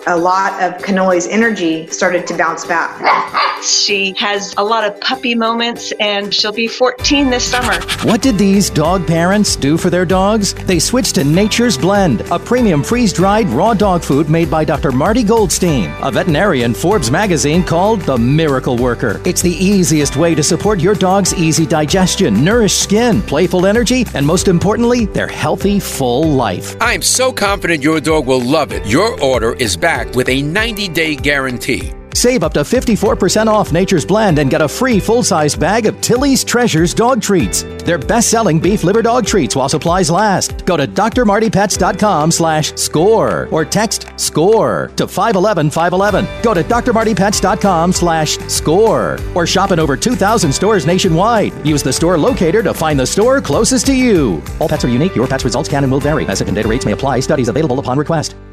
a lot of Kanoe's energy started to bounce back. She has a lot of puppy moments, and she'll be 14 this summer. What did these dog parents do for their dogs? They switched to Nature's Blend, a premium freeze-dried raw dog food made by Dr. Marty Goldstein, a veterinarian Forbes magazine called the Miracle Worker. It's the easiest way to support your dog's easy digestion, nourished skin, playful energy, and most importantly, their healthy, full life. I'm so confident your dog will love it. Your order is backed with a 90-day guarantee. Save up to 54% off Nature's Blend and get a free full-size bag of Tilly's Treasures dog treats. They're best-selling beef liver dog treats while supplies last. Go to drmartypets.com/score or text SCORE to 511-511. Go to drmartypets.com/score or shop in over 2,000 stores nationwide. Use the store locator to find the store closest to you. All pets are unique. Your pet's results can and will vary. Message and data rates may apply. Studies available upon request.